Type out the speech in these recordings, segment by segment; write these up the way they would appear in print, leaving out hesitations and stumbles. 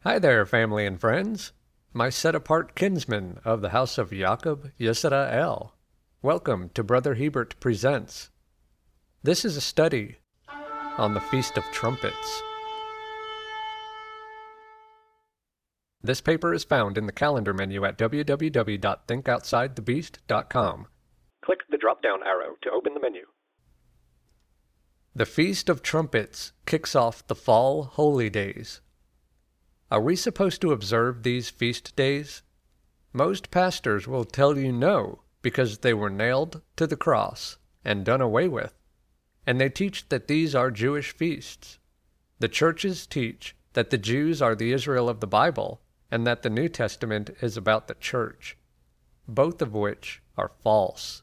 Hi there, family and friends, my set-apart kinsmen of the house of Jacob Yisrael. Welcome to Brother Hebert Presents. This is a study on the Feast of Trumpets. This paper is found in the calendar menu at www.thinkoutsidethebeast.com. Click the drop-down arrow to open the menu. The Feast of Trumpets kicks off the Fall Holy Days. Are we supposed to observe these feast days? Most pastors will tell you no, because they were nailed to the cross and done away with, and they teach that these are Jewish feasts. The churches teach that the Jews are the Israel of the Bible, and that the New Testament is about the church, both of which are false.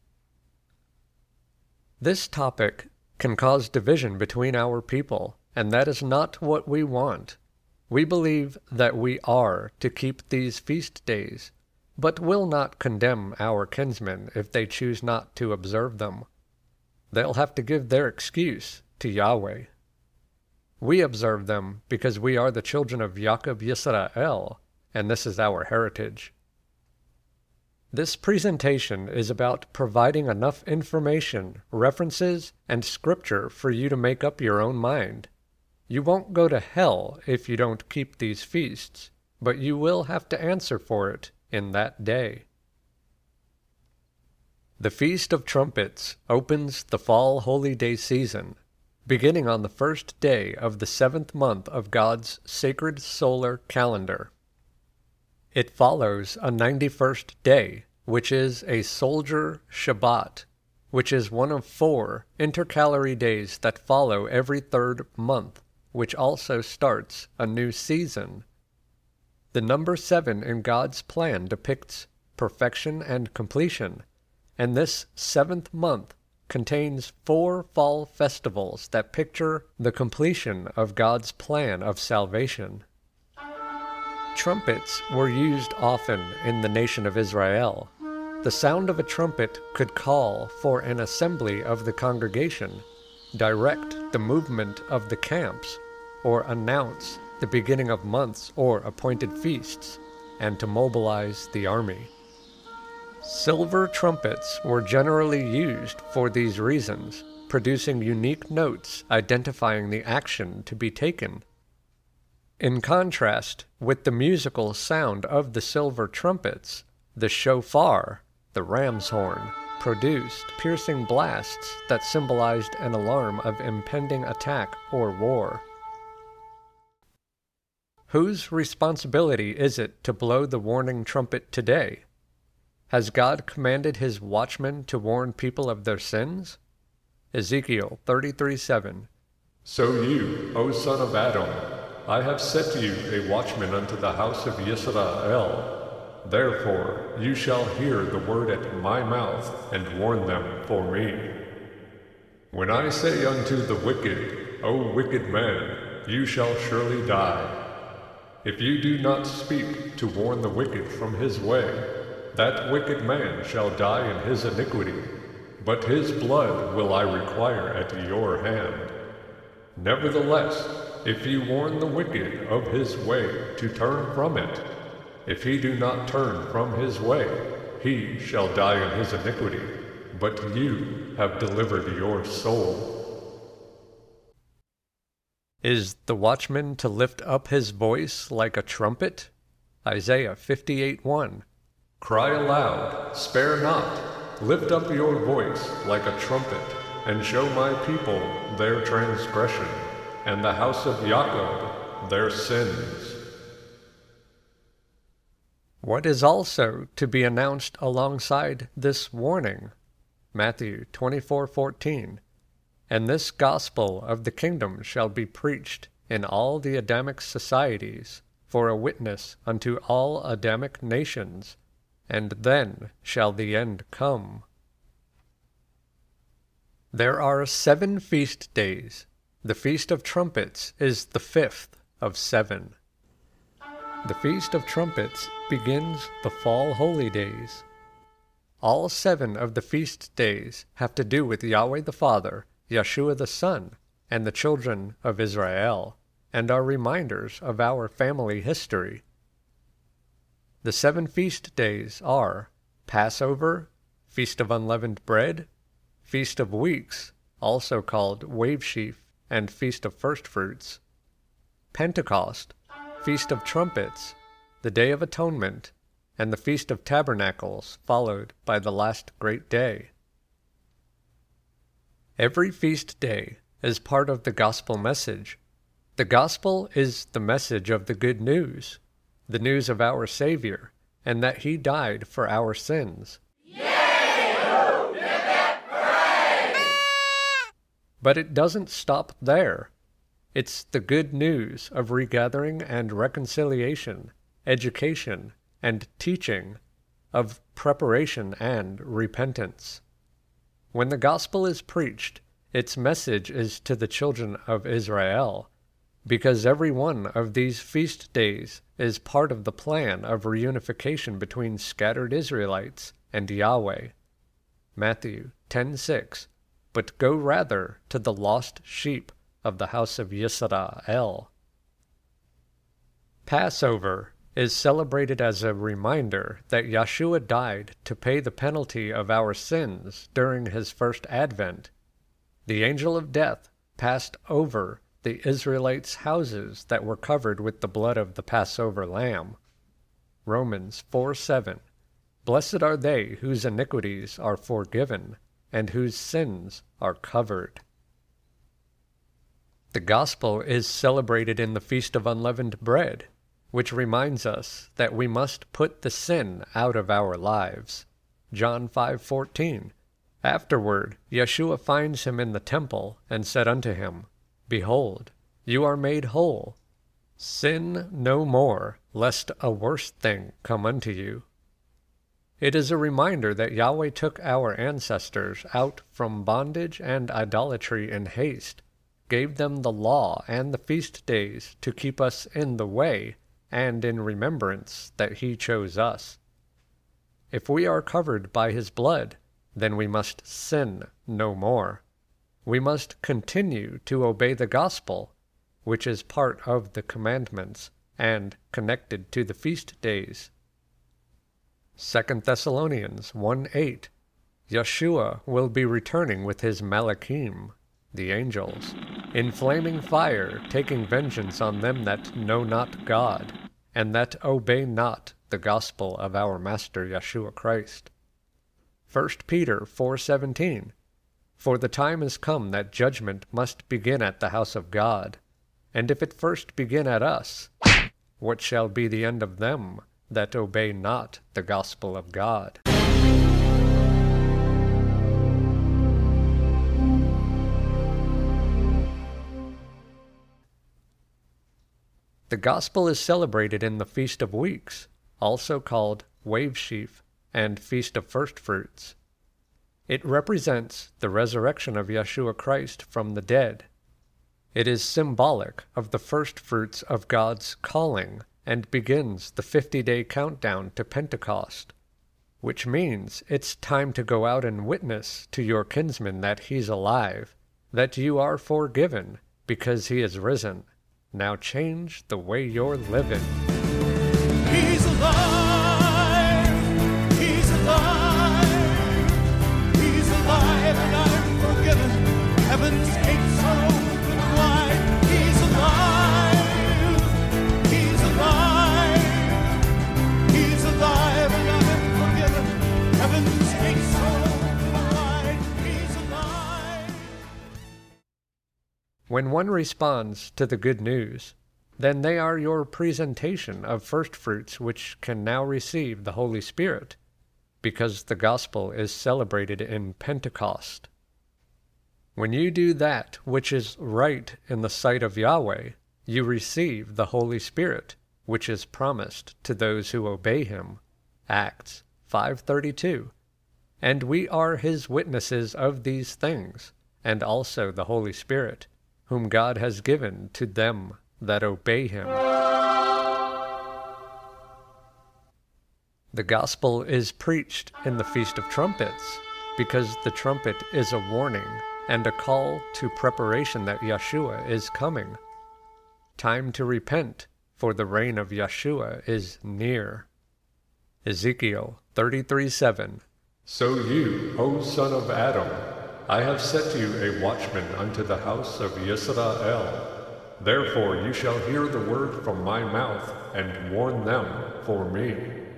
This topic can cause division between our people, and that is not what we want. We believe that we are to keep these feast days, but will not condemn our kinsmen if they choose not to observe them. They'll have to give their excuse to Yahweh. We observe them because we are the children of Jacob Yisrael, and this is our heritage. This presentation is about providing enough information, references, and scripture for you to make up your own mind. You won't go to hell if you don't keep these feasts, but you will have to answer for it in that day. The Feast of Trumpets opens the Fall Holy Day season, beginning on the first day of the 7th month of God's sacred solar calendar. It follows a 91st day, which is a soldier Shabbat, which is one of 4 intercalary days that follow every 3rd month, which also starts a new season. The number 7 in God's plan depicts perfection and completion, and this 7th month contains 4 fall festivals that picture the completion of God's plan of salvation. Trumpets were used often in the nation of Israel. The sound of a trumpet could call for an assembly of the congregation, direct the movement of the camps, or announce the beginning of months or appointed feasts, and to mobilize the army. Silver trumpets were generally used for these reasons, producing unique notes identifying the action to be taken. In contrast with the musical sound of the silver trumpets, the shofar, the ram's horn, produced piercing blasts that symbolized an alarm of impending attack or war. Whose responsibility is it to blow the warning trumpet today? Has God commanded his watchmen to warn people of their sins? Ezekiel 33:7. So you, O son of Adam, I have set you a watchman unto the house of Yisrael. Therefore you shall hear the word at my mouth, and warn them for me. When I say unto the wicked, O wicked man, you shall surely die. If you do not speak to warn the wicked from his way, that wicked man shall die in his iniquity, but his blood will I require at your hand. Nevertheless, if you warn the wicked of his way to turn from it, if he do not turn from his way, he shall die in his iniquity, but you have delivered your soul. Is the watchman to lift up his voice like a trumpet? Isaiah 58:1. Cry aloud, spare not, lift up your voice like a trumpet, and show my people their transgression, and the house of Jacob their sins. What is also to be announced alongside this warning? Matthew 24:14. And this gospel of the kingdom shall be preached in all the Adamic societies, for a witness unto all Adamic nations, and then shall the end come. There are 7 feast days. The Feast of Trumpets is the 5th of 7. The Feast of Trumpets begins the Fall Holy Days. All 7 of the feast days have to do with Yahweh the Father, Yeshua the Son, and the children of Israel. and are reminders of our family history. The 7 feast days are Passover, Feast of Unleavened Bread, Feast of Weeks, also called Wave Sheaf and Feast of First Fruits, Pentecost, Feast of Trumpets, the Day of Atonement, and the Feast of Tabernacles, followed by the last great day. Every feast day is part of the gospel message. The gospel is the message of the good news, the news of our Savior, and that He died for our sins. But it doesn't stop there. It's the good news of regathering and reconciliation, education and teaching, of preparation and repentance. When the gospel is preached, its message is to the children of Israel, because every one of these feast days is part of the plan of reunification between scattered Israelites and Yahweh. Matthew 10:6. But go rather to the lost sheep of the house of Yisrael. Passover is celebrated as a reminder that Yeshua died to pay the penalty of our sins during his first advent. The angel of death passed over the Israelites' houses that were covered with the blood of the Passover lamb. Romans 4:7. Blessed are they whose iniquities are forgiven, and whose sins are covered. The gospel is celebrated in the Feast of Unleavened Bread, which reminds us that we must put the sin out of our lives. John 5:14. Afterward, Yeshua finds him in the temple, and said unto him, Behold, you are made whole. Sin no more, lest a worse thing come unto you. It is a reminder that Yahweh took our ancestors out from bondage and idolatry in haste, gave them the law and the feast days to keep us in the way, and in remembrance that he chose us. If we are covered by his blood, then we must sin no more. We must continue to obey the gospel, which is part of the commandments and connected to the feast days. 2 Thessalonians 1:8. Yeshua will be returning with his Malachim, the angels, in flaming fire, taking vengeance on them that know not God, and that obey not the gospel of our Master Yeshua Christ. 1 Peter 4:17. For the time is come that judgment must begin at the house of God, and if it first begin at us, what shall be the end of them that obey not the gospel of God? The gospel is celebrated in the Feast of Weeks, also called Wave Sheaf and Feast of First Fruits. It represents the resurrection of Yeshua Christ from the dead. It is symbolic of the first fruits of God's calling and begins the 50-day countdown to Pentecost, which means it's time to go out and witness to your kinsman that he's alive, that you are forgiven because he is risen. Now change the way you're living. He's alive, he's alive, he's alive and I'm forgiven. Heaven's gates are open wide. He's alive, he's alive, he's alive and I'm forgiven. Heaven's gates are open wide. He's alive. When one responds to the good news, then they are your presentation of first fruits which can now receive the Holy Spirit, because the gospel is celebrated in Pentecost. When you do that which is right in the sight of Yahweh, you receive the Holy Spirit, which is promised to those who obey him. Acts 5:32. And we are his witnesses of these things, and also the Holy Spirit, whom God has given to them that obey him. The gospel is preached in the Feast of Trumpets, because the trumpet is a warning and a call to preparation that Yeshua is coming. Time to repent, for the reign of Yeshua is near. Ezekiel 33:7. So you, O son of Adam, I have set you a watchman unto the house of Yisrael. Therefore you shall hear the word from my mouth, and warn them for me.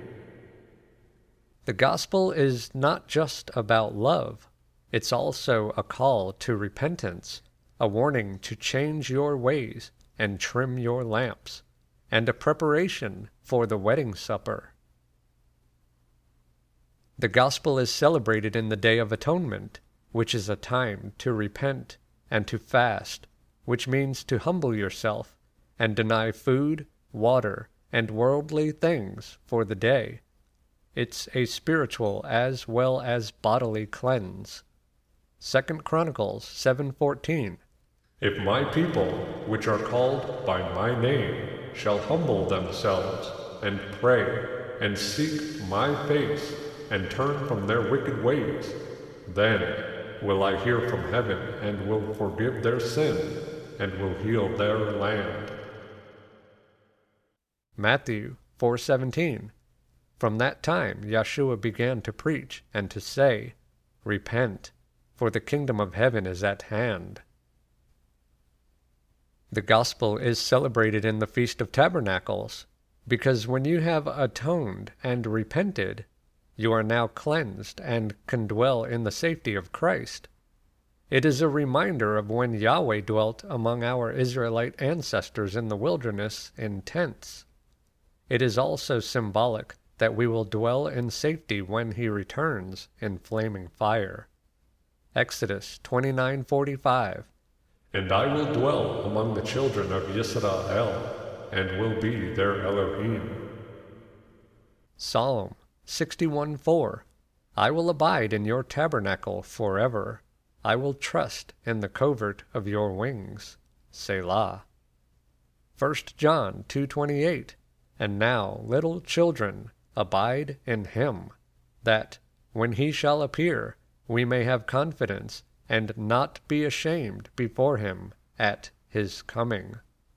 The gospel is not just about love. It's also a call to repentance, a warning to change your ways and trim your lamps, and a preparation for the wedding supper. The gospel is celebrated in the Day of Atonement, which is a time to repent and to fast, which means to humble yourself and deny food, water, and worldly things for the day. It's a spiritual as well as bodily cleanse. 2 Chronicles 7:14. If my people, which are called by my name, shall humble themselves, and pray, and seek my face, and turn from their wicked ways, then will I hear from heaven, and will forgive their sin, and will heal their land. Matthew 4:17. From that time Yeshua began to preach and to say, Repent, for the kingdom of heaven is at hand. The gospel is celebrated in the Feast of Tabernacles, because when you have atoned and repented, you are now cleansed and can dwell in the safety of Christ. It is a reminder of when Yahweh dwelt among our Israelite ancestors in the wilderness in tents. It is also symbolic that we will dwell in safety when he returns in flaming fire. Exodus 29:45. And I will dwell among the children of Yisrael, and will be their Elohim. Psalm 61:4. I will abide in your tabernacle forever. I will trust in the covert of your wings. Selah. 1 John 2:28. And now, little children, abide in him, that, when he shall appear, we may have confidence, and not be ashamed before him at his coming.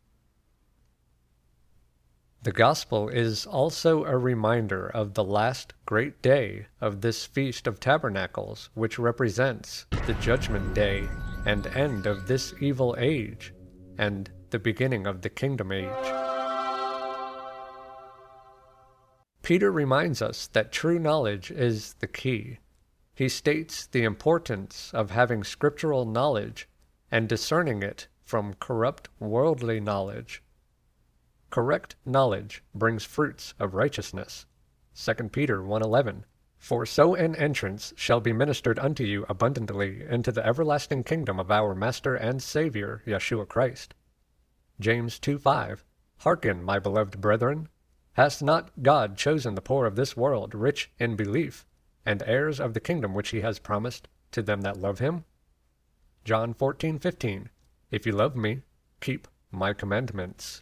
The gospel is also a reminder of the last great day of this Feast of Tabernacles, which represents the judgment day and end of this evil age, and the beginning of the kingdom age. Peter reminds us that true knowledge is the key. He states the importance of having scriptural knowledge and discerning it from corrupt worldly knowledge. Correct knowledge brings fruits of righteousness. 2 Peter 1:11. For so an entrance shall be ministered unto you abundantly into the everlasting kingdom of our Master and Savior, Yeshua Christ. James 2:5. Hearken, my beloved brethren. Hath not God chosen the poor of this world rich in belief, and heirs of the kingdom which he has promised to them that love him? John 14:15. If you love me, keep my commandments.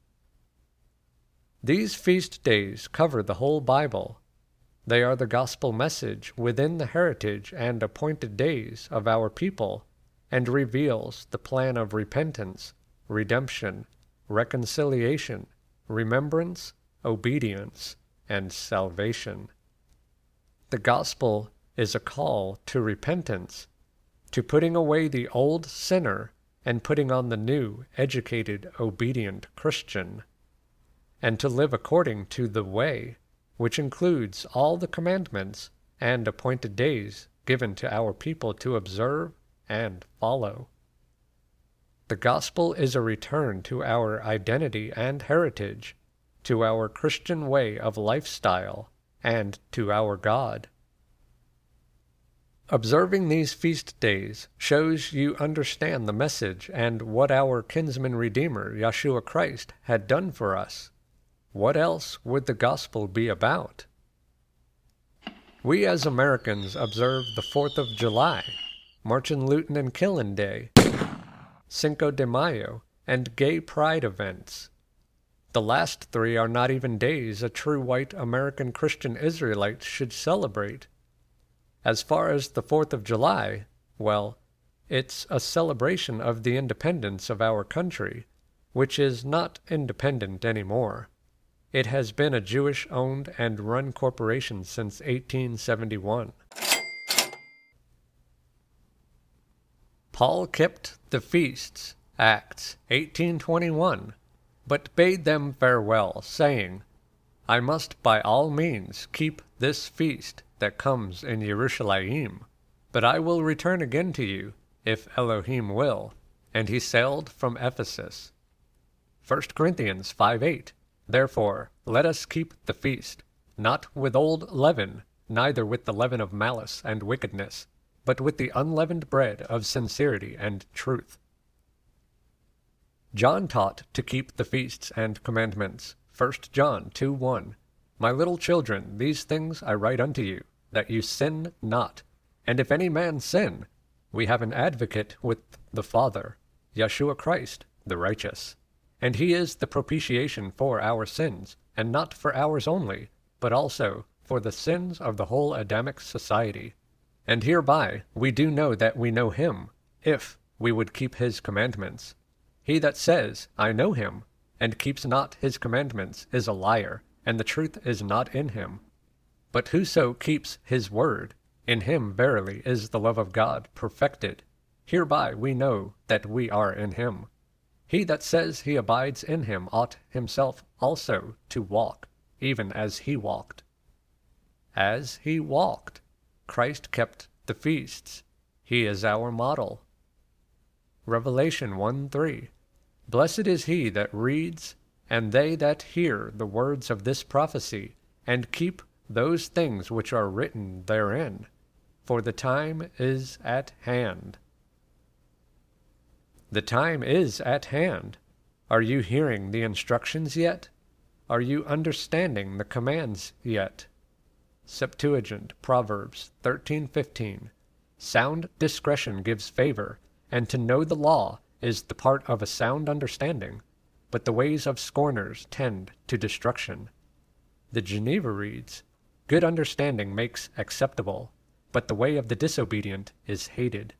These feast days cover the whole Bible. They are the gospel message within the heritage and appointed days of our people, and reveals the plan of repentance, redemption, reconciliation, remembrance, obedience, and salvation. The gospel is a call to repentance, to putting away the old sinner and putting on the new, educated, obedient Christian, and to live according to the way, which includes all the commandments and appointed days given to our people to observe and follow. The gospel is a return to our identity and heritage, to our Christian way of lifestyle, and to our God. Observing these feast days shows you understand the message and what our kinsman Redeemer, Yeshua Christ, had done for us. What else would the gospel be about? We as Americans observe the 4th of July, Martin Lootin' and Killin' Day, Cinco de Mayo, and gay pride events. The last three are not even days a true white American Christian Israelite should celebrate. As far as the 4th of July, well, it's a celebration of the independence of our country, which is not independent anymore. It has been a Jewish-owned and run corporation since 1871. Paul kept the feasts, Acts 18:21, but bade them farewell, saying, I must by all means keep this feast that comes in Jerusalem, but I will return again to you, if Elohim will. And he sailed from Ephesus. 1 Corinthians 5:8. Therefore let us keep the feast, not with old leaven, neither with the leaven of malice and wickedness, but with the unleavened bread of sincerity and truth. John taught to keep the feasts and commandments. 1 John 2:1. My little children, these things I write unto you, that you sin not. And if any man sin, we have an advocate with the Father, Yeshua Christ, the righteous. And he is the propitiation for our sins, and not for ours only, but also for the sins of the whole Adamic society. And hereby we do know that we know him, if we would keep his commandments. He that says, I know him, and keeps not his commandments, is a liar, and the truth is not in him. But whoso keeps his word, in him verily is the love of God perfected. Hereby we know that we are in him. He that says he abides in him ought himself also to walk, even as he walked. As he walked, Christ kept the feasts. He is our model. Revelation 1:3. Blessed is he that reads, and they that hear the words of this prophecy, and keep those things which are written therein, for the time is at hand. The time is at hand. Are you hearing the instructions yet? Are you understanding the commands yet? Septuagint, Proverbs 13:15. Sound discretion gives favor, and to know the law is the part of a sound understanding, but the ways of scorners tend to destruction. The Geneva reads, Good understanding makes acceptable, but the way of the disobedient is hated.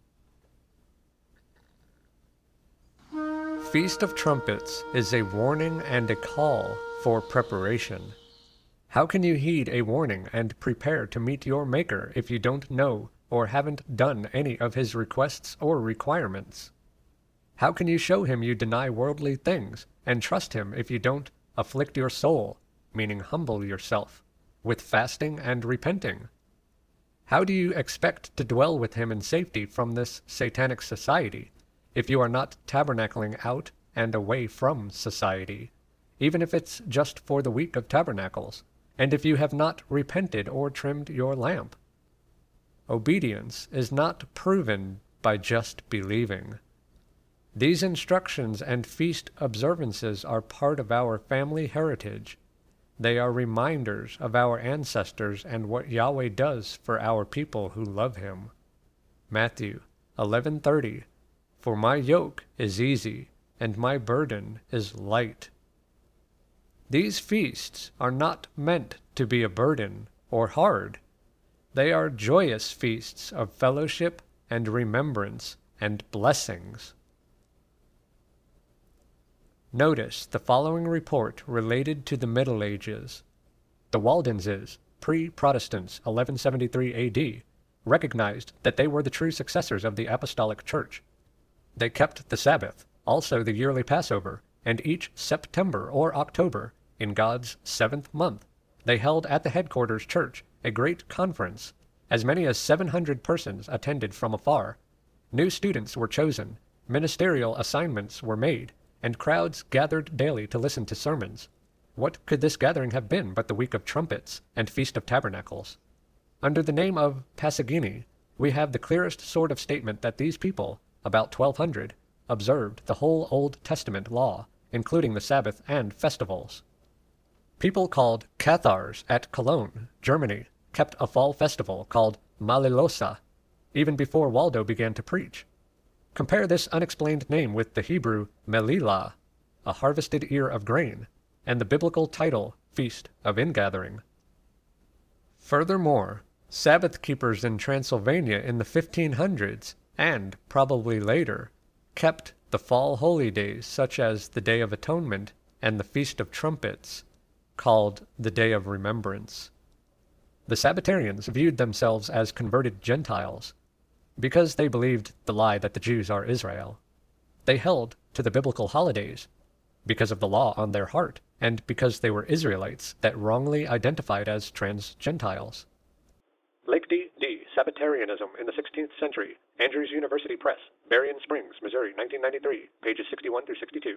Feast of Trumpets is a warning and a call for preparation. How can you heed a warning and prepare to meet your Maker if you don't know or haven't done any of his requests or requirements? How can you show him you deny worldly things and trust him if you don't afflict your soul, meaning humble yourself, with fasting and repenting? How do you expect to dwell with him in safety from this satanic society if you are not tabernacling out and away from society, even if it's just for the week of tabernacles, and if you have not repented or trimmed your lamp? Obedience is not proven by just believing. These instructions and feast observances are part of our family heritage. They are reminders of our ancestors and what Yahweh does for our people who love him. Matthew 11:30. For my yoke is easy, and my burden is light. These feasts are not meant to be a burden or hard. They are joyous feasts of fellowship and remembrance and blessings. Notice the following report related to the Middle Ages. The Waldenses, pre-Protestants, 1173 A.D., recognized that they were the true successors of the Apostolic Church. They kept the Sabbath, also the yearly Passover, and each September or October, in God's 7th month, they held at the headquarters church a great conference. As many as 700 persons attended from afar. New students were chosen, ministerial assignments were made, and crowds gathered daily to listen to sermons. What could this gathering have been but the Week of Trumpets and Feast of Tabernacles? Under the name of Pasagini, we have the clearest sort of statement that these people, about 1200, observed the whole Old Testament law, including the Sabbath and festivals. People called Cathars at Cologne, Germany, kept a fall festival called Malilosa, even before Waldo began to preach. Compare this unexplained name with the Hebrew Melilah, a harvested ear of grain, and the biblical title, Feast of Ingathering. Furthermore, Sabbath keepers in Transylvania in the 1500s, and probably later, kept the fall holy days such as the Day of Atonement and the Feast of Trumpets, called the Day of Remembrance. The Sabbatarians viewed themselves as converted Gentiles because they believed the lie that the Jews are Israel. They held to the biblical holidays because of the law on their heart and because they were Israelites that wrongly identified as trans-Gentiles. Lake D. Sabbatarianism in the 16th Century. Andrews University Press. Berrien Springs, Missouri, 1993. Pages 61 through 62.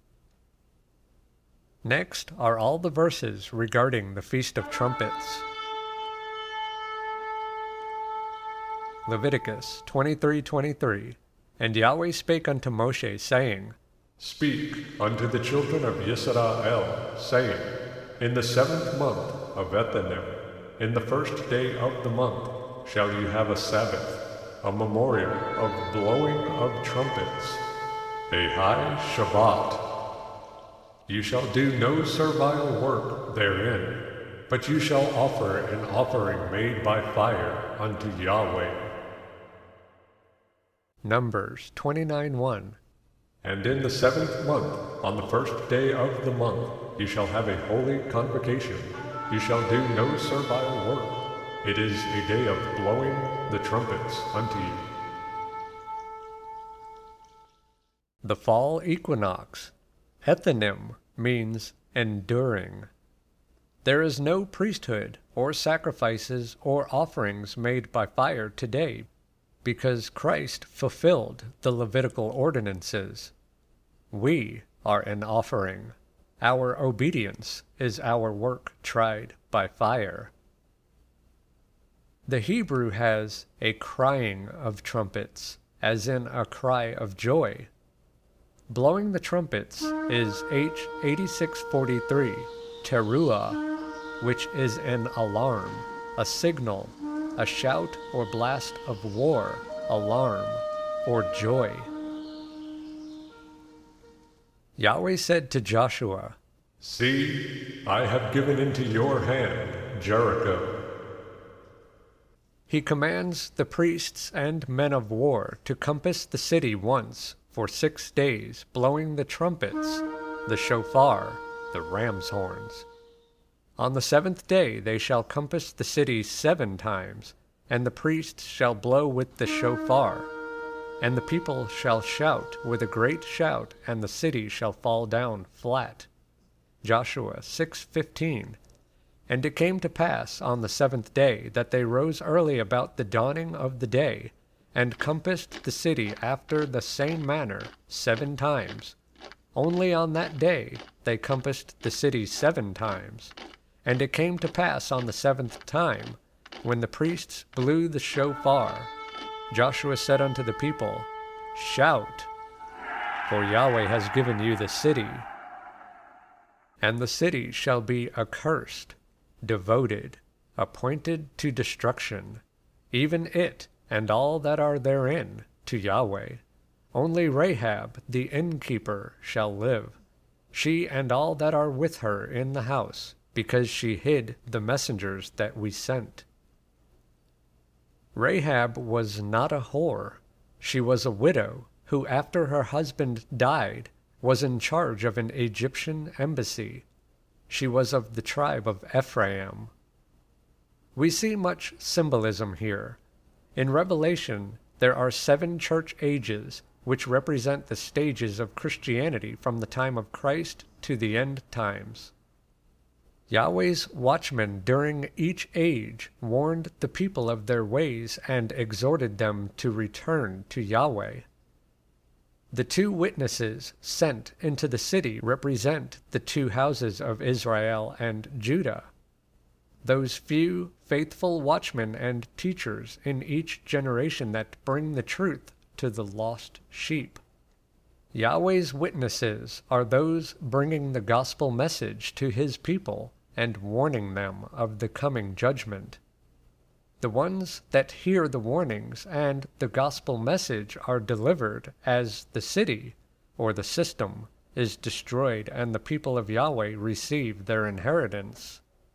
Next are all the verses regarding the Feast of Trumpets. Leviticus 23:23. And Yahweh spake unto Moshe, saying, Speak unto the children of Yisrael, saying, In the 7th month of Ethanim, in the 1st day of the month, shall you have a Sabbath, a memorial of blowing of trumpets, a high Shabbat. You shall do no servile work therein, but you shall offer an offering made by fire unto Yahweh. Numbers 29:1. And in the 7th month, on the 1st day of the month, you shall have a holy convocation. You shall do no servile work. It is a day of blowing the trumpets unto you. The fall equinox. Ethanim means enduring. There is no priesthood or sacrifices or offerings made by fire today because Christ fulfilled the Levitical ordinances. We are an offering. Our obedience is our work tried by fire. The Hebrew has a crying of trumpets, as in a cry of joy. Blowing the trumpets is H8643, teruah, which is an alarm, a signal, a shout or blast of war, alarm, or joy. Yahweh said to Joshua, See, I have given into your hand Jericho. He commands the priests and men of war to compass the city once for 6 days, blowing the trumpets, the shofar, the ram's horns. On the 7th day they shall compass the city 7 times, and the priests shall blow with the shofar, and the people shall shout with a great shout, and the city shall fall down flat. Joshua 6:15. And it came to pass on the 7th day that they rose early about the dawning of the day, and compassed the city after the same manner 7 times. Only on that day they compassed the city 7 times. And it came to pass on the 7th time, when the priests blew the shofar, Joshua said unto the people, Shout, for Yahweh has given you the city. And the city shall be accursed, devoted, appointed to destruction, even it and all that are therein, to Yahweh. Only Rahab the innkeeper shall live, she and all that are with her in the house, because she hid the messengers that we sent. Rahab was not a whore. She was a widow who, after her husband died, was in charge of an Egyptian embassy. She was of the tribe of Ephraim. We see much symbolism here. In Revelation, there are 7 church ages, which represent the stages of Christianity from the time of Christ to the end times. Yahweh's watchmen during each age warned the people of their ways and exhorted them to return to Yahweh. The 2 witnesses sent into the city represent the 2 houses of Israel and Judah, those few faithful watchmen and teachers in each generation that bring the truth to the lost sheep. Yahweh's witnesses are those bringing the gospel message to his people and warning them of the coming judgment. The ones that hear the warnings and the gospel message are delivered as the city, or the system, is destroyed and the people of Yahweh receive their inheritance.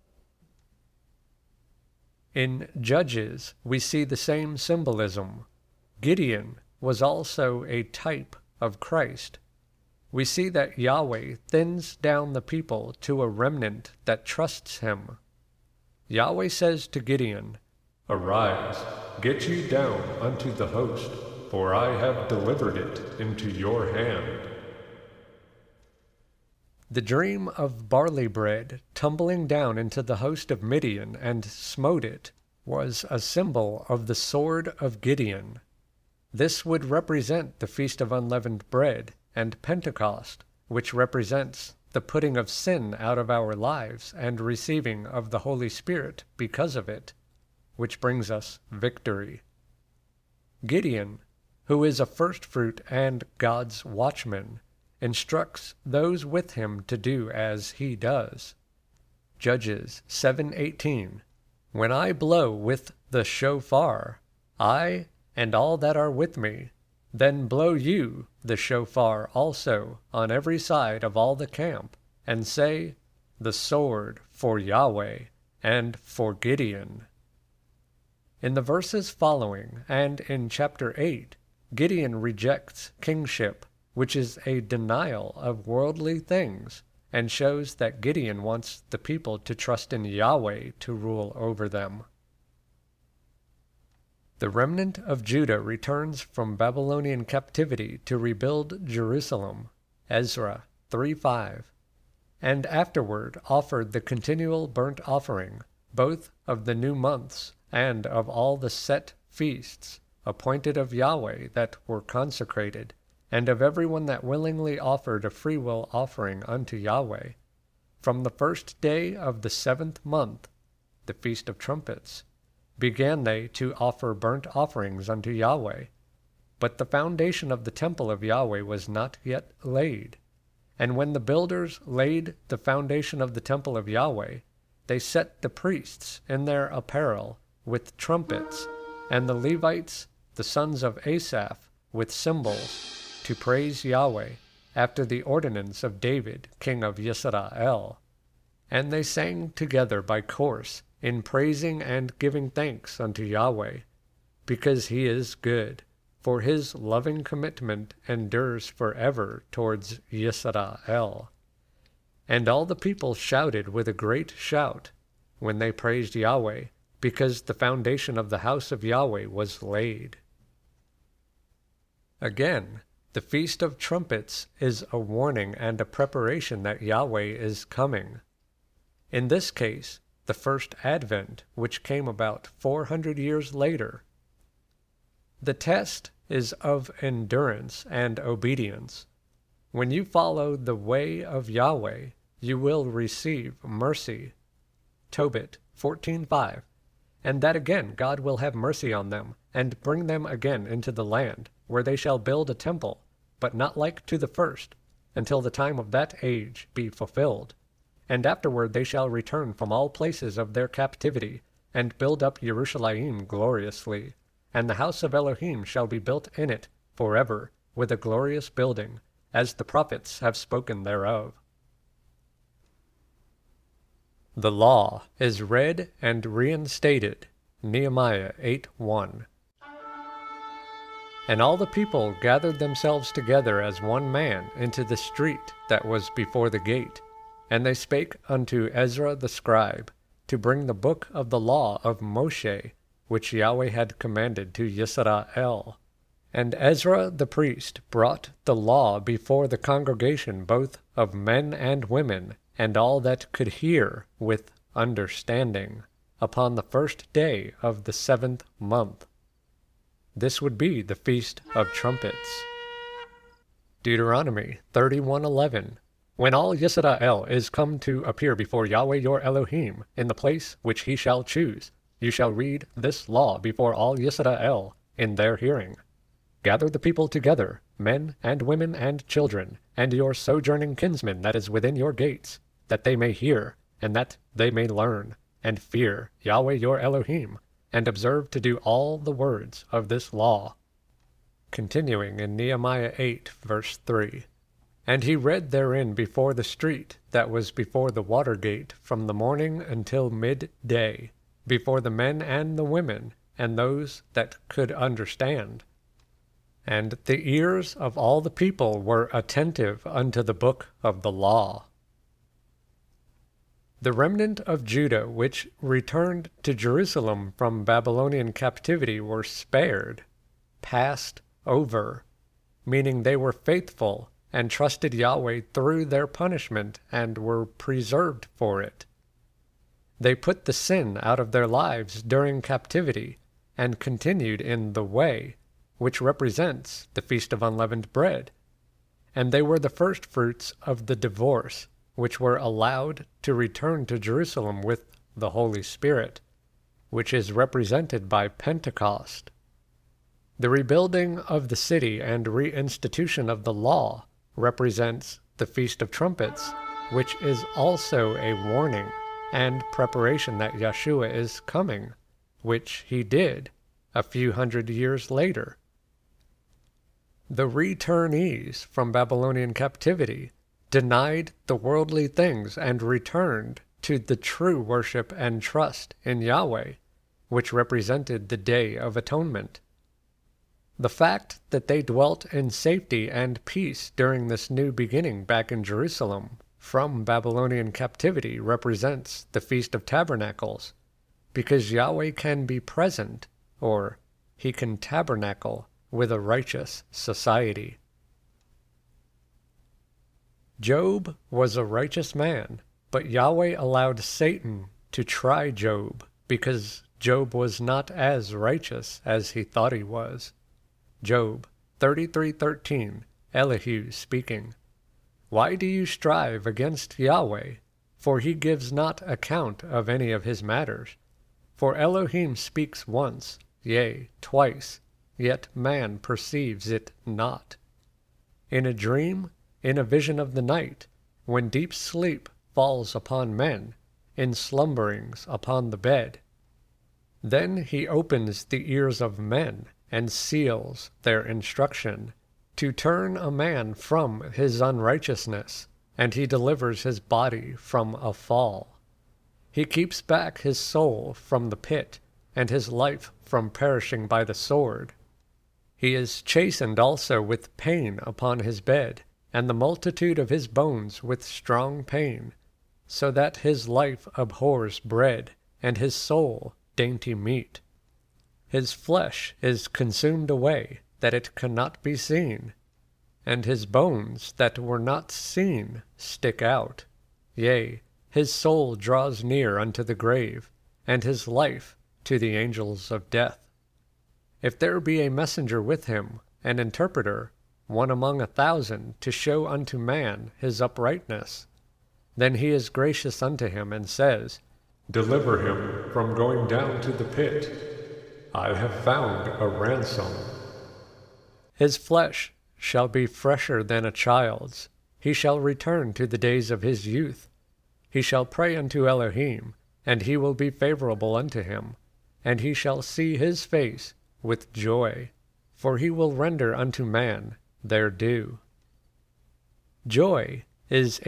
In Judges, we see the same symbolism. Gideon was also a type of Christ, we see that Yahweh thins down the people to a remnant that trusts him. Yahweh says to Gideon, Arise, get ye down unto the host, for I have delivered it into your hand. The dream of barley bread tumbling down into the host of Midian and smote it was a symbol of the sword of Gideon. This would represent the Feast of Unleavened Bread and Pentecost, which represents the putting of sin out of our lives and receiving of the Holy Spirit because of it, which brings us victory. Gideon, who is a firstfruit and God's watchman, instructs those with him to do as he does. Judges 7:18. When I blow with the shofar, I and all that are with me, then blow you the shofar also on every side of all the camp, and say, The sword for Yahweh and for Gideon. In the verses following, and in chapter 8, Gideon rejects kingship, which is a denial of worldly things, and shows that Gideon wants the people to trust in Yahweh to rule over them. The remnant of Judah returns from Babylonian captivity to rebuild Jerusalem, Ezra 3:5, and afterward offered the continual burnt offering, both of the new months and of all the set feasts appointed of Yahweh that were consecrated, and of everyone that willingly offered a freewill offering unto Yahweh. From the first day of the 7th month, the Feast of Trumpets, began they to offer burnt offerings unto Yahweh. But the foundation of the temple of Yahweh was not yet laid. And when the builders laid the foundation of the temple of Yahweh, they set the priests in their apparel with trumpets, and the Levites, the sons of Asaph, with cymbals, to praise Yahweh, after the ordinance of David, king of Yisrael. And they sang together by course, in praising and giving thanks unto Yahweh, because he is good, for his loving commitment endures forever towards Yisrael. And all the people shouted with a great shout, when they praised Yahweh, because the foundation of the house of Yahweh was laid. Again, the Feast of Trumpets is a warning and a preparation that Yahweh is coming. In this case, the first Advent, which came about 400 years later. The test is of endurance and obedience. When you follow the way of Yahweh, you will receive mercy. Tobit 14:5. And that again God will have mercy on them, and bring them again into the land, where they shall build a temple, but not like to the first, until the time of that age be fulfilled. And afterward they shall return from all places of their captivity, and build up Jerusalem gloriously. And the house of Elohim shall be built in it forever, with a glorious building, as the prophets have spoken thereof. The law is read and reinstated. Nehemiah 8:1. And all the people gathered themselves together as one man into the street that was before the gate. And they spake unto Ezra the scribe, to bring the book of the law of Moshe, which Yahweh had commanded to Yisrael. And Ezra the priest brought the law before the congregation both of men and women, and all that could hear with understanding, upon the first day of the 7th month. This would be the Feast of Trumpets. Deuteronomy 31:11. When all Yisrael is come to appear before Yahweh your Elohim, in the place which he shall choose, you shall read this law before all Yisrael in their hearing. Gather the people together, men and women and children, and your sojourning kinsmen that is within your gates, that they may hear, and that they may learn, and fear Yahweh your Elohim, and observe to do all the words of this law. Continuing in Nehemiah 8, verse 3. And he read therein before the street that was before the water gate from the morning until midday, before the men and the women, and those that could understand. and the ears of all the people were attentive unto the book of the law. The remnant of Judah which returned to Jerusalem from Babylonian captivity were spared, passed over, meaning they were faithful and trusted Yahweh through their punishment and were preserved for it. They put the sin out of their lives during captivity and continued in the way, which represents the Feast of Unleavened Bread. And they were the first fruits of the divorce, which were allowed to return to Jerusalem with the Holy Spirit, which is represented by Pentecost. The rebuilding of the city and reinstitution of the law represents the Feast of Trumpets, which is also a warning and preparation that Yeshua is coming, which he did a few hundred years later. The returnees from Babylonian captivity denied the worldly things and returned to the true worship and trust in Yahweh, which represented the Day of Atonement. The fact that they dwelt in safety and peace during this new beginning back in Jerusalem from Babylonian captivity represents the Feast of Tabernacles, because Yahweh can be present, or he can tabernacle with a righteous society. Job was a righteous man, but Yahweh allowed Satan to try Job because Job was not as righteous as he thought he was. Job 33:13, Elihu speaking. Why do you strive against Yahweh? For he gives not account of any of his matters. For Elohim speaks once, yea, twice, yet man perceives it not. In a dream, in a vision of the night, when deep sleep falls upon men, in slumberings upon the bed. Then he opens the ears of men, and seals their instruction, to turn a man from his unrighteousness, and he delivers his body from a fall. He keeps back his soul from the pit, and his life from perishing by the sword. He is chastened also with pain upon his bed, and the multitude of his bones with strong pain, so that his life abhors bread, and his soul dainty meat. His flesh is consumed away, that it cannot be seen, and his bones that were not seen stick out. Yea, his soul draws near unto the grave, and his life to the angels of death. If there be a messenger with him, an interpreter, one among 1,000, to show unto man his uprightness, then he is gracious unto him, and says, Deliver him from going down to the pit. I have found a ransom. His flesh shall be fresher than a child's. He shall return to the days of his youth. He shall pray unto Elohim, and he will be favorable unto him, and he shall see his face with joy, for he will render unto man their due. Joy is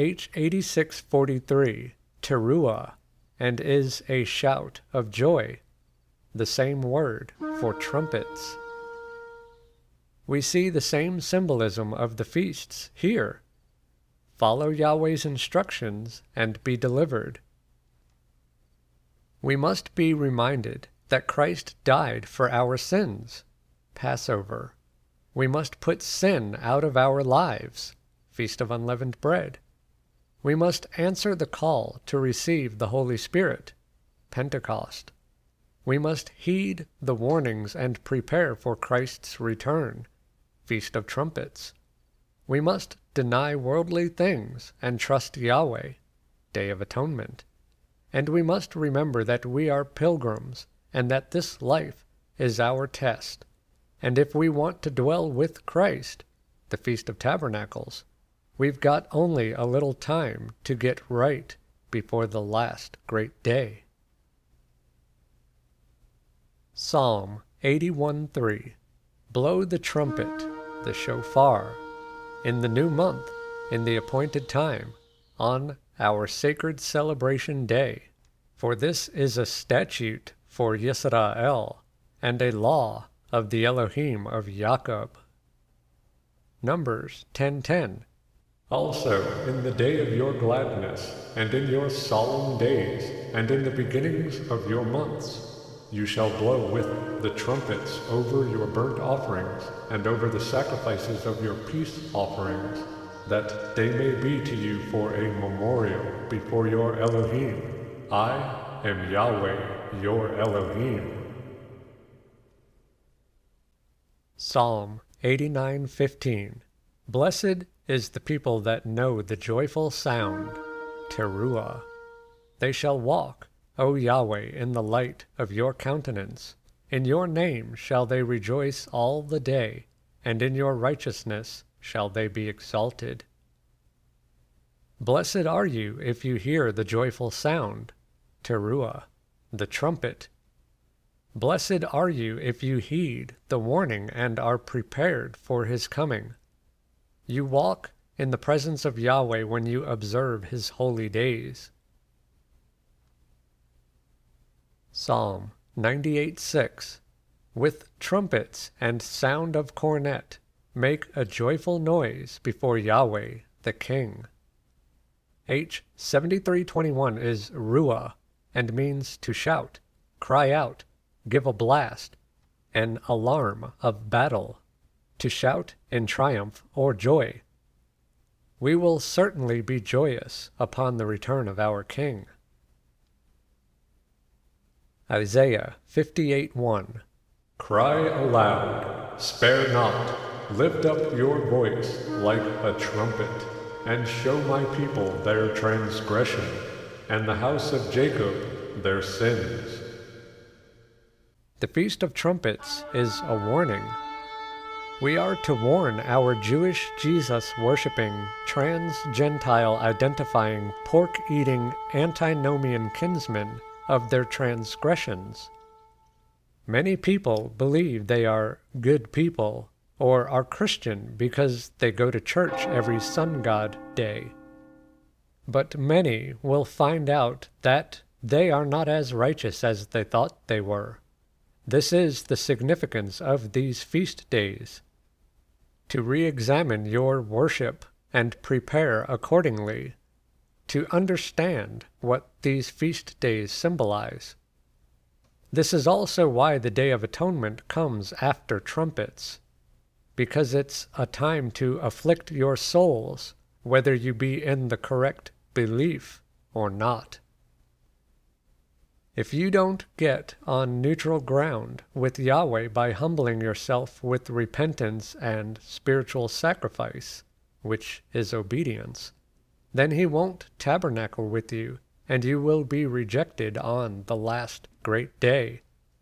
H8643, teruah, and is a shout of joy, the same word for trumpets. We see the same symbolism of the feasts here. Follow Yahweh's instructions and be delivered. We must be reminded that Christ died for our sins, Passover. We must put sin out of our lives, Feast of Unleavened Bread. We must answer the call to receive the Holy Spirit, Pentecost. We must heed the warnings and prepare for Christ's return, Feast of Trumpets. We must deny worldly things and trust Yahweh, Day of Atonement. And we must remember that we are pilgrims and that this life is our test. And if we want to dwell with Christ, the Feast of Tabernacles, we've got only a little time to get right before the last great day. Psalm 81:3. Blow the trumpet, the shofar, in the new month, in the appointed time, on our sacred celebration day. For this is a statute for Yisrael, and a law of the Elohim of Jacob. Numbers 10:10. Also, in the day of your gladness, and in your solemn days, and in the beginnings of your months, you shall blow with the trumpets over your burnt offerings, and over the sacrifices of your peace offerings, that they may be to you for a memorial before your Elohim. I am Yahweh, your Elohim. Psalm 89:15. Blessed is the people that know the joyful sound, Teruah. They shall walk, O Yahweh, in the light of your countenance. In your name shall they rejoice all the day, and in your righteousness shall they be exalted. Blessed are you if you hear the joyful sound, Teruah, the trumpet. Blessed are you if you heed the warning and are prepared for his coming. You walk in the presence of Yahweh when you observe his holy days. Psalm 98:6. With trumpets and sound of cornet, make a joyful noise before Yahweh the King. H 73:21 is ruah, and means to shout, cry out, give a blast, an alarm of battle, to shout in triumph or joy. We will certainly be joyous upon the return of our King. Isaiah 58:1. Cry aloud, spare not, lift up your voice like a trumpet, and show my people their transgression, and the house of Jacob their sins. The Feast of Trumpets is a warning. We are to warn our Jewish Jesus-worshipping, trans-Gentile identifying, pork-eating, antinomian kinsmen of their transgressions. Many people believe they are good people, or are Christian because they go to church every sun god day. But many will find out that they are not as righteous as they thought they were. This is the significance of these feast days. To re-examine your worship and prepare accordingly, to understand what these feast days symbolize. This is also why the Day of Atonement comes after trumpets, because it's a time to afflict your souls, whether you be in the correct belief or not. If you don't get on neutral ground with Yahweh by humbling yourself with repentance and spiritual sacrifice, which is obedience, then he won't tabernacle with you, and you will be rejected on the last great day.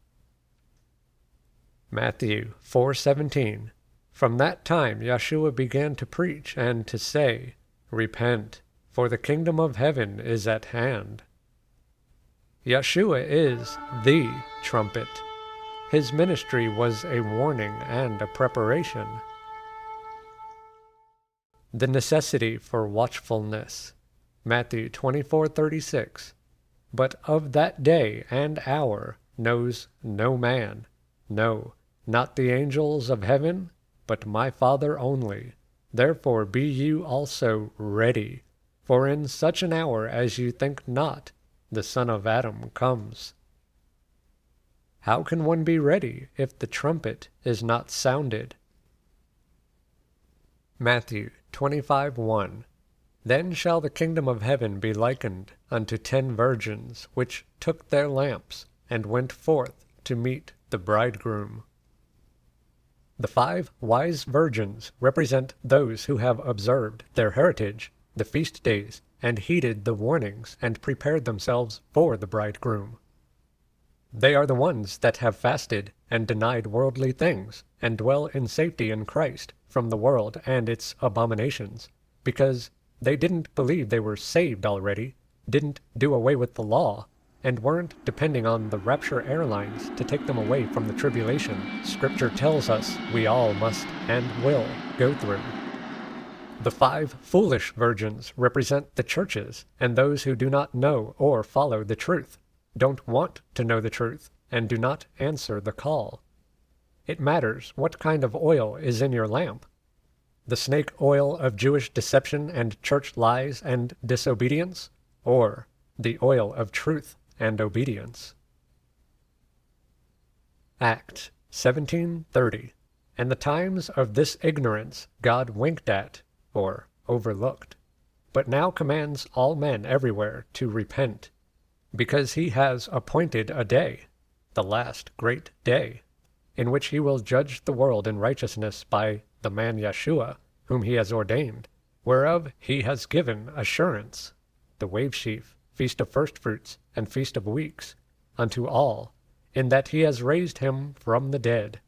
Matthew 4:17. From that time Yeshua began to preach and to say, Repent, for the kingdom of heaven is at hand. Yeshua is the trumpet. His ministry was a warning and a preparation. The necessity for watchfulness. Matthew 24:36. But of that day and hour knows no man, no, not the angels of heaven, but my Father only. Therefore be you also ready, for in such an hour as you think not, the Son of Adam comes. How can one be ready if the trumpet is not sounded? Matthew 25:1. Then shall the kingdom of heaven be likened unto 10 virgins, which took their lamps, and went forth to meet the bridegroom. The 5 wise virgins represent those who have observed their heritage, the feast days, and heeded the warnings, and prepared themselves for the bridegroom. They are the ones that have fasted and denied worldly things, and dwell in safety in Christ from the world and its abominations, because they didn't believe they were saved already, didn't do away with the law, and weren't depending on the Rapture Airlines to take them away from the tribulation Scripture tells us we all must and will go through. The 5 foolish virgins represent the churches and those who do not know or follow the truth, don't want to know the truth, and do not answer the call. It matters what kind of oil is in your lamp. The snake oil of Jewish deception and church lies and disobedience, or the oil of truth and obedience? Acts 17:30. And the times of this ignorance God winked at, or overlooked, but now commands all men everywhere to repent, because he has appointed a day, the last great day, in which he will judge the world in righteousness by the man Yeshua, whom he has ordained, whereof he has given assurance, the wave sheaf, feast of firstfruits, and feast of weeks, unto all, in that he has raised him from the dead.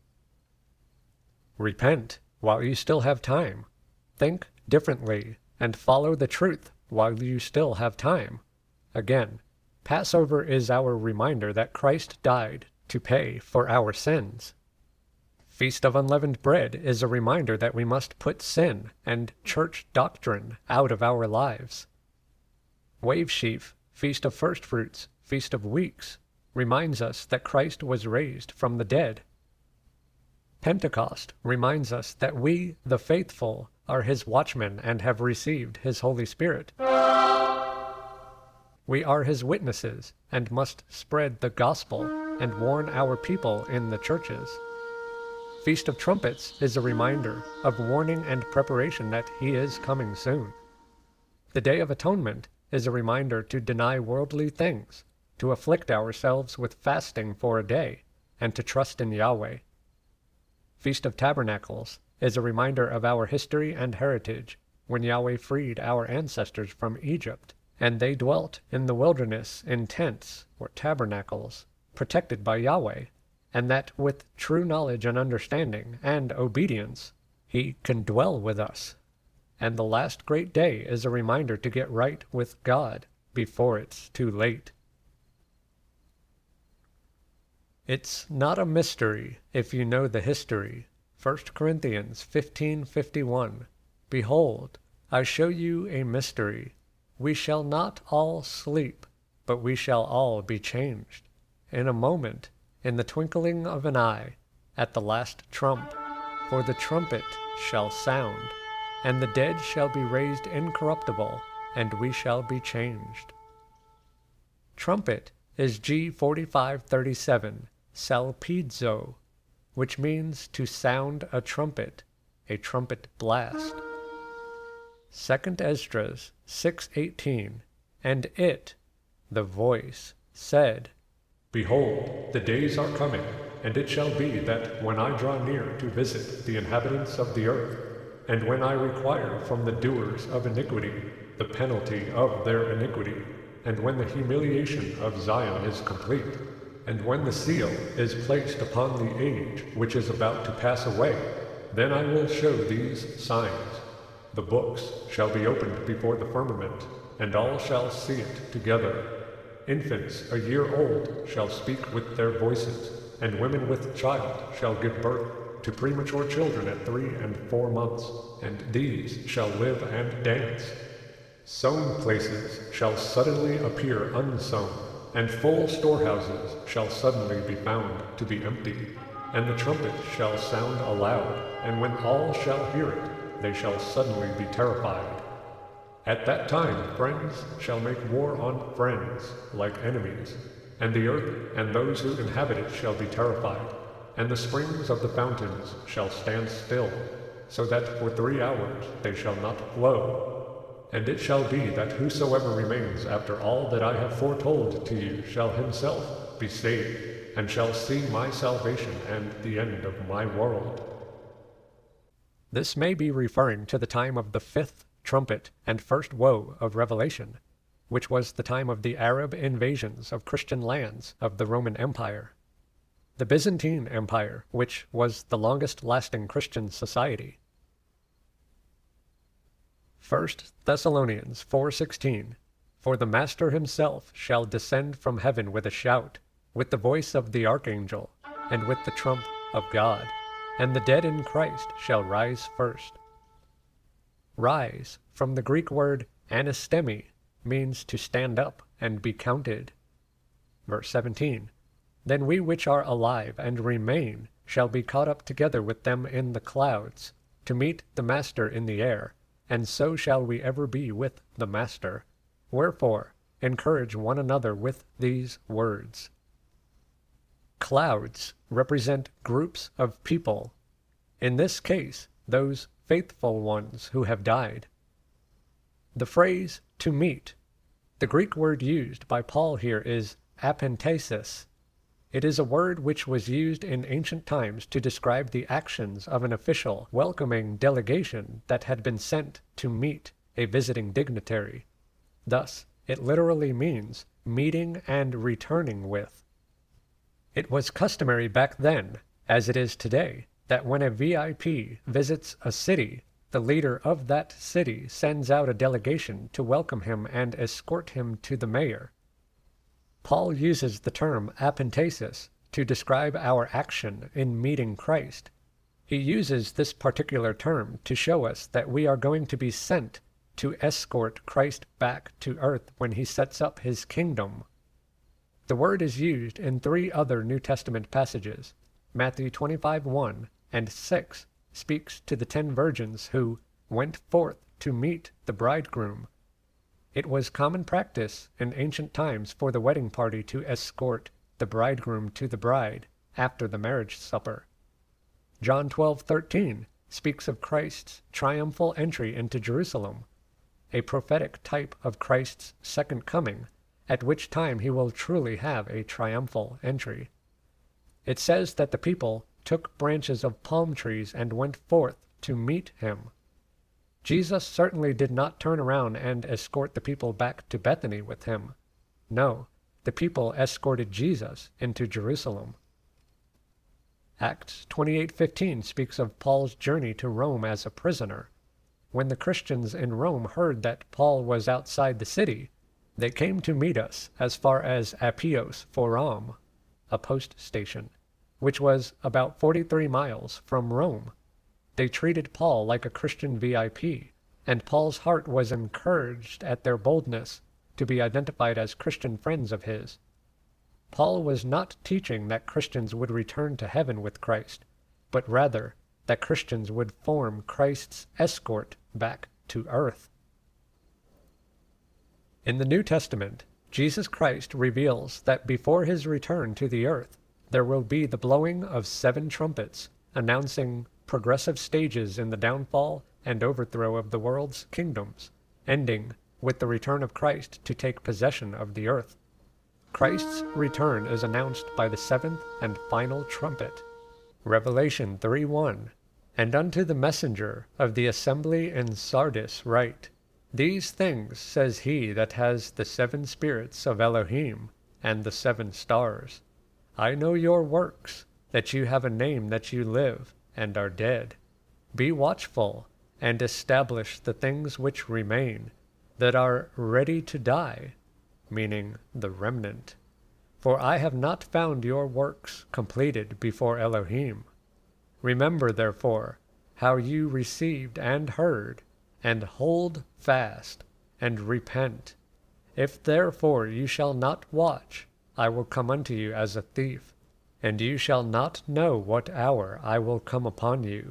Repent while you still have time. Think differently, and follow the truth while you still have time. Again, Passover is our reminder that Christ died to pay for our sins. Feast of Unleavened Bread is a reminder that we must put sin and church doctrine out of our lives. Wave sheaf, Feast of Firstfruits, Feast of Weeks, reminds us that Christ was raised from the dead. Pentecost reminds us that we, the faithful, are his watchmen and have received his Holy Spirit. We are his witnesses and must spread the gospel and warn our people in the churches. Feast of Trumpets is a reminder of warning and preparation that he is coming soon. The Day of Atonement is a reminder to deny worldly things, to afflict ourselves with fasting for a day, and to trust in Yahweh. Feast of Tabernacles is a reminder of our history and heritage, when Yahweh freed our ancestors from Egypt, and they dwelt in the wilderness in tents, or tabernacles, protected by Yahweh, and that with true knowledge and understanding and obedience, he can dwell with us. And the last great day is a reminder to get right with God before it's too late. It's not a mystery if you know the history. 1 Corinthians 15:51. Behold, I show you a mystery. We shall not all sleep, but we shall all be changed. In a moment, in the twinkling of an eye, at the last trump. For the trumpet shall sound, and the dead shall be raised incorruptible, and we shall be changed. Trumpet is G4537, salpizo, which means to sound a trumpet blast. 2 Esdras 6:18, and it, the voice, said, Behold, the days are coming, and it shall be that when I draw near to visit the inhabitants of the earth, and when I require from the doers of iniquity the penalty of their iniquity, and when the humiliation of Zion is complete, and when the seal is placed upon the age which is about to pass away, then I will show these signs. The books shall be opened before the firmament, and all shall see it together. Infants a year old shall speak with their voices, and women with child shall give birth to premature children at 3 and 4 months, and these shall live and dance. Sown places shall suddenly appear unsown, and full storehouses shall suddenly be found to be empty. And the trumpet shall sound aloud, and when all shall hear it, they shall suddenly be terrified. At that time friends shall make war on friends, like enemies, and the earth and those who inhabit it shall be terrified, and the springs of the fountains shall stand still, so that for 3 hours they shall not flow. And it shall be that whosoever remains after all that I have foretold to you shall himself be saved, and shall see my salvation and the end of my world. This may be referring to the time of the 5th trumpet and first woe of Revelation, which was the time of the Arab invasions of Christian lands of the Roman Empire. The Byzantine Empire, which was the longest-lasting Christian society. 1 Thessalonians 4:16, For the Master himself shall descend from heaven with a shout, with the voice of the archangel, and with the trump of God, and the dead in Christ shall rise first. Rise, from the Greek word anastemi, means to stand up and be counted. Verse 17, Then we which are alive and remain shall be caught up together with them in the clouds, to meet the Master in the air, and so shall we ever be with the Master. Wherefore, encourage one another with these words. Clouds represent groups of people. In this case, those faithful ones who have died. The phrase to meet. The Greek word used by Paul here is apenthesis. It is a word which was used in ancient times to describe the actions of an official welcoming delegation that had been sent to meet a visiting dignitary. Thus, it literally means meeting and returning with. It was customary back then, as it is today, that when a VIP visits a city, the leader of that city sends out a delegation to welcome him and escort him to the mayor. Paul uses the term apenthesis to describe our action in meeting Christ. He uses this particular term to show us that we are going to be sent to escort Christ back to earth when he sets up his kingdom. The word is used in 3 other New Testament passages. Matthew 25:1 and 6 speaks to the 10 virgins who went forth to meet the bridegroom. It was common practice in ancient times for the wedding party to escort the bridegroom to the bride after the marriage supper. John 12:13 speaks of Christ's triumphal entry into Jerusalem, a prophetic type of Christ's second coming, at which time he will truly have a triumphal entry. It says that the people took branches of palm trees and went forth to meet him. Jesus certainly did not turn around and escort the people back to Bethany with him. No, the people escorted Jesus into Jerusalem. Acts 28:15 speaks of Paul's journey to Rome as a prisoner. When the Christians in Rome heard that Paul was outside the city, they came to meet us as far as Appios Forum, a post station, which was about 43 miles from Rome. They treated Paul like a Christian VIP, and Paul's heart was encouraged at their boldness to be identified as Christian friends of his. Paul was not teaching that Christians would return to heaven with Christ, but rather that Christians would form Christ's escort back to earth. In the New Testament, Jesus Christ reveals that before his return to the earth, there will be the blowing of 7 trumpets, announcing progressive stages in the downfall and overthrow of the world's kingdoms, ending with the return of Christ to take possession of the earth. Christ's return is announced by the 7th and final trumpet. Revelation 3:1. And unto the messenger of the assembly in Sardis write, These things says he that has the 7 spirits of Elohim and the 7 stars. I know your works, that you have a name that you live, and are dead. Be watchful, and establish the things which remain, that are ready to die, meaning the remnant. For I have not found your works completed before Elohim. Remember, therefore, how you received and heard, and hold fast, and repent. If therefore you shall not watch, I will come unto you as a thief, and you shall not know what hour I will come upon you.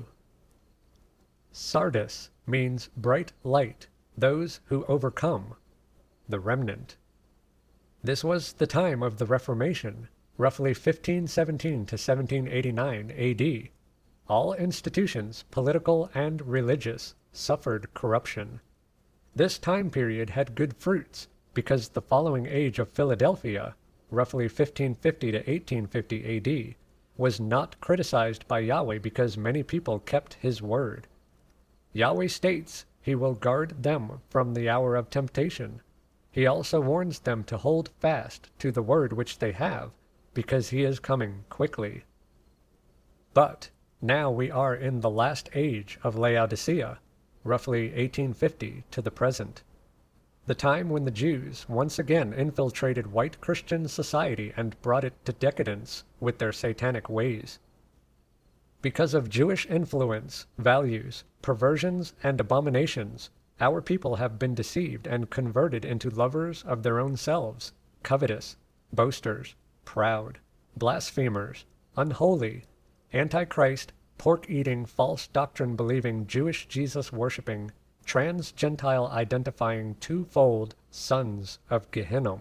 Sardis means bright light, those who overcome, the remnant. This was the time of the Reformation, roughly 1517 to 1789 AD. All institutions, political and religious, suffered corruption. This time period had good fruits because the following age of Philadelphia, roughly 1550 to 1850 AD, was not criticized by Yahweh because many people kept his word. Yahweh states he will guard them from the hour of temptation. He also warns them to hold fast to the word which they have, because he is coming quickly. But now we are in the last age of Laodicea, roughly 1850 to the present, the time when the Jews once again infiltrated white Christian society and brought it to decadence with their satanic ways. Because of Jewish influence, values, perversions, and abominations, our people have been deceived and converted into lovers of their own selves, covetous, boasters, proud, blasphemers, unholy, antichrist, pork-eating, false doctrine-believing, Jewish Jesus-worshipping, trans-Gentile identifying twofold sons of Gehinnom.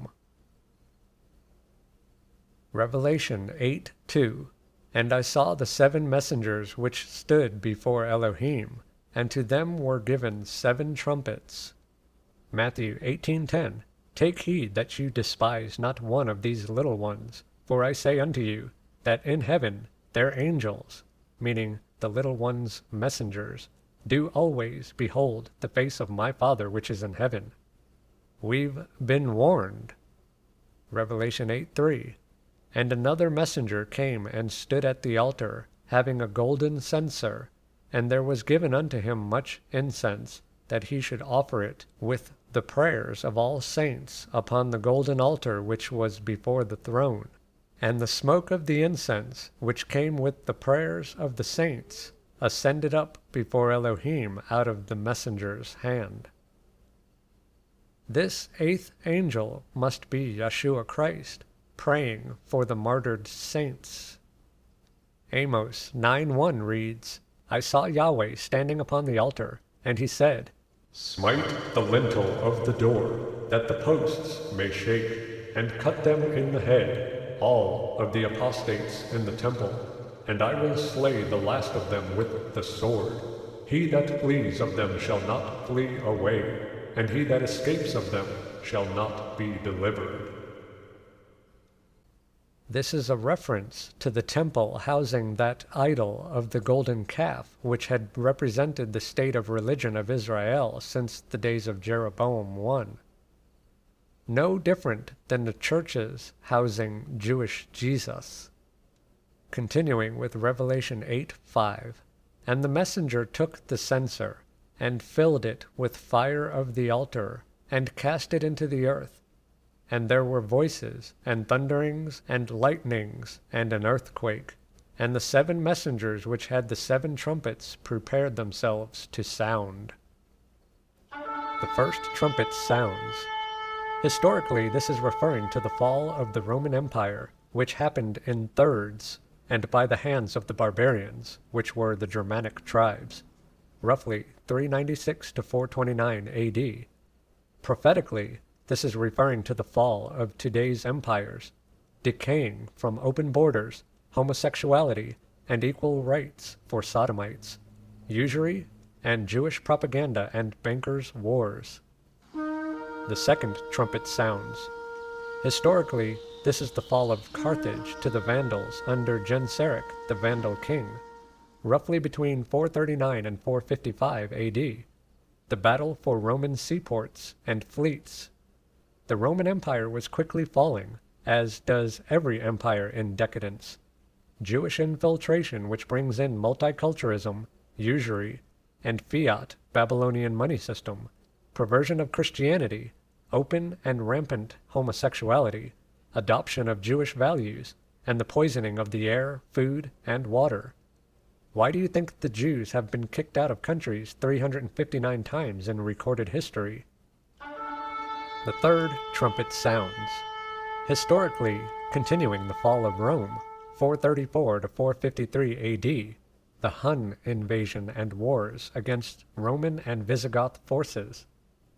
Revelation 8:2. And I saw the 7 messengers which stood before Elohim, and to them were given 7 trumpets. Matthew 18:10. Take heed that you despise not one of these little ones, for I say unto you, that in heaven their angels, meaning the little ones' messengers, do always behold the face of my Father which is in heaven. We've been warned. Revelation 8:3. And another messenger came and stood at the altar, having a golden censer, and there was given unto him much incense, that he should offer it with the prayers of all saints upon the golden altar which was before the throne. And the smoke of the incense, which came with the prayers of the saints, ascended up before Elohim out of the messenger's hand. This 8th angel must be Yeshua Christ, praying for the martyred saints. Amos 9:1 reads, I saw Yahweh standing upon the altar, and he said, Smite the lintel of the door, that the posts may shake, and cut them in the head, all of the apostates in the temple, and I will slay the last of them with the sword. He that flees of them shall not flee away, and he that escapes of them shall not be delivered. This is a reference to the temple housing that idol of the golden calf, which had represented the state of religion of Israel since the days of Jeroboam I. No different than the churches housing Jewish Jesus. Continuing with Revelation 8:5, And the messenger took the censer, and filled it with fire of the altar, and cast it into the earth. And there were voices, and thunderings, and lightnings, and an earthquake. And the 7 messengers which had the 7 trumpets prepared themselves to sound. The first trumpet sounds. Historically, this is referring to the fall of the Roman Empire, which happened in thirds, and by the hands of the barbarians, which were the Germanic tribes, roughly 396 to 429 AD. Prophetically, this is referring to the fall of today's empires, decaying from open borders, homosexuality, and equal rights for sodomites, usury, and Jewish propaganda and bankers' wars. The second trumpet sounds. Historically, this is the fall of Carthage to the Vandals under Genseric, the Vandal king, roughly between 439 and 455 AD, the battle for Roman seaports and fleets. The Roman Empire was quickly falling, as does every empire in decadence. Jewish infiltration, which brings in multiculturalism, usury, and fiat Babylonian money system, perversion of Christianity, open and rampant homosexuality, adoption of Jewish values, and the poisoning of the air, food, and water. Why do you think the Jews have been kicked out of countries 359 times in recorded history? The third trumpet sounds. Historically, continuing the fall of Rome, 434 to 453 AD, the Hun invasion and wars against Roman and Visigoth forces.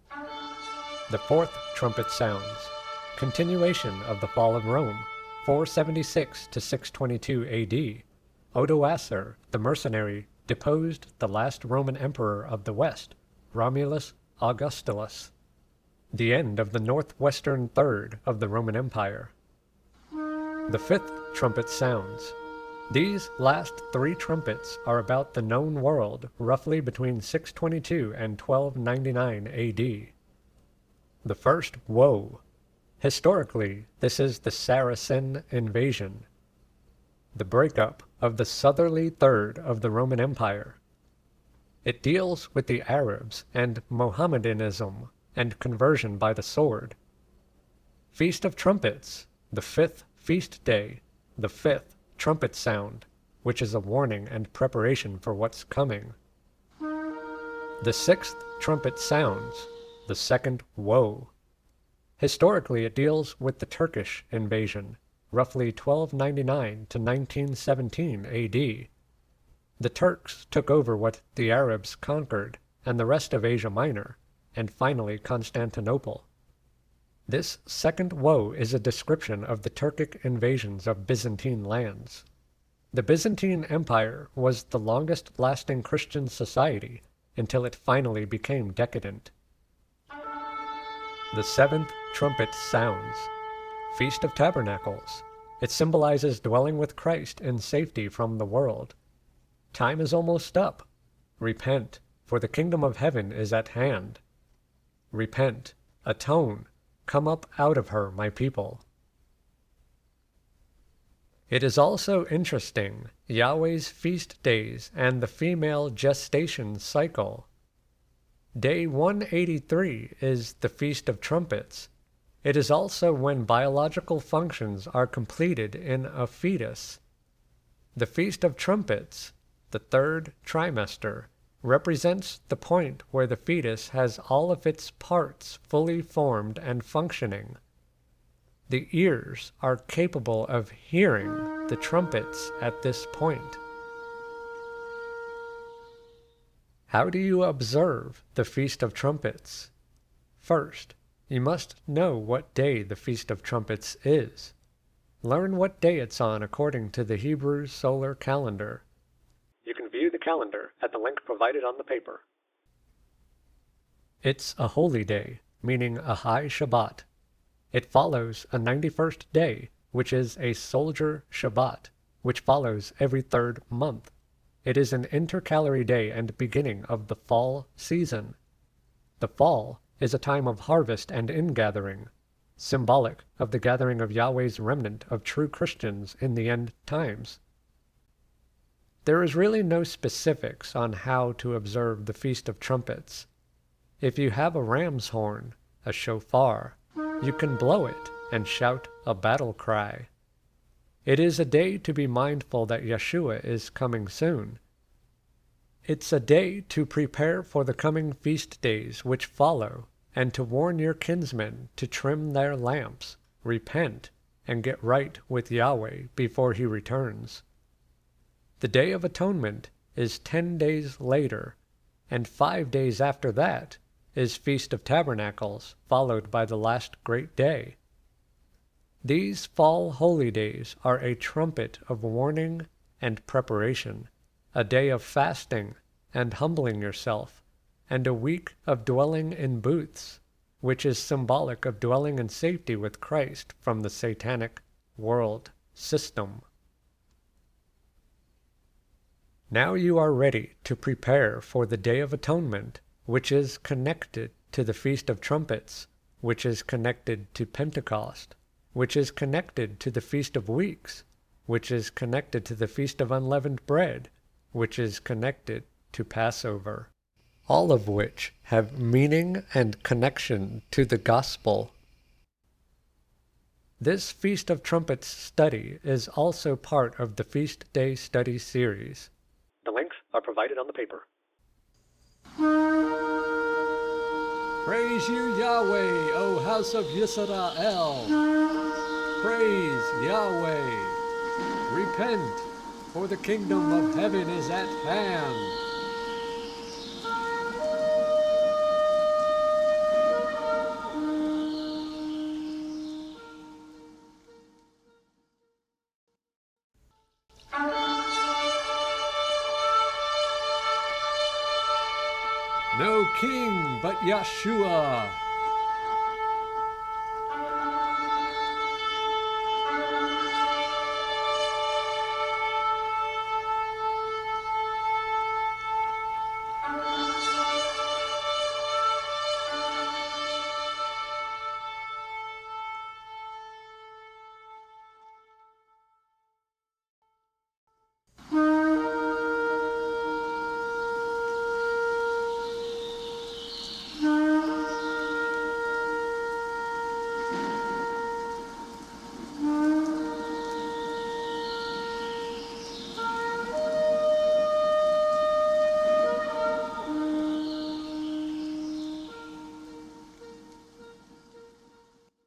The fourth trumpet sounds. Continuation of the fall of Rome, 476 to 622 AD. Odoacer, the mercenary, deposed the last Roman emperor of the West, Romulus Augustulus. The end of the northwestern third of the Roman Empire. The fifth trumpet sounds. These last 3 trumpets are about the known world, roughly between 622 and 1299 AD. The first woe. Historically, this is the Saracen invasion, the breakup of the southerly third of the Roman Empire. It deals with the Arabs and Mohammedanism and conversion by the sword. Feast of Trumpets, the 5th feast day, the 5th trumpet sound, which is a warning and preparation for what's coming. The 6th trumpet sounds, the second woe. Historically, it deals with the Turkish invasion, roughly 1299 to 1917 AD. The Turks took over what the Arabs conquered, and the rest of Asia Minor, and finally Constantinople. This second woe is a description of the Turkic invasions of Byzantine lands. The Byzantine Empire was the longest-lasting Christian society until it finally became decadent. The seventh trumpet sounds. Feast of Tabernacles. It symbolizes dwelling with Christ in safety from the world. Time is almost up. Repent, for the kingdom of heaven is at hand. Repent, atone, come up out of her, my people. It is also interesting, Yahweh's feast days and the female gestation cycle. Day 183 is the Feast of Trumpets. It is also when biological functions are completed in a fetus. The Feast of Trumpets, the third trimester, represents the point where the fetus has all of its parts fully formed and functioning. The ears are capable of hearing the trumpets at this point. How do you observe the Feast of Trumpets? First, you must know what day the Feast of Trumpets is. Learn what day it's on according to the Hebrew solar calendar. You can view the calendar at the link provided on the paper. It's a holy day, meaning a high Shabbat. It follows a 91st day, which is a soldier Shabbat, which follows every third month. It is an intercalary day and beginning of the fall season. The fall is a time of harvest and ingathering, symbolic of the gathering of Yahweh's remnant of true Christians in the end times. There is really no specifics on how to observe the Feast of Trumpets. If you have a ram's horn, a shofar, you can blow it and shout a battle cry. It is a day to be mindful that Yeshua is coming soon. It's a day to prepare for the coming feast days which follow, and to warn your kinsmen to trim their lamps, repent, and get right with Yahweh before he returns. The Day of Atonement is 10 days later, and 5 days after that is Feast of Tabernacles, followed by the last great day. These fall holy days are a trumpet of warning and preparation, a day of fasting and humbling yourself, and a week of dwelling in booths, which is symbolic of dwelling in safety with Christ from the satanic world system. Now you are ready to prepare for the Day of Atonement, which is connected to the Feast of Trumpets, which is connected to Pentecost, which is connected to the Feast of Weeks, which is connected to the Feast of Unleavened Bread, which is connected to Passover, all of which have meaning and connection to the gospel. This Feast of Trumpets study is also part of the Feast Day Study series. The links are provided on the paper. Praise you, Yahweh, O house of Yisrael. Praise Yahweh. Repent, for the kingdom of heaven is at hand. No king but Yeshua.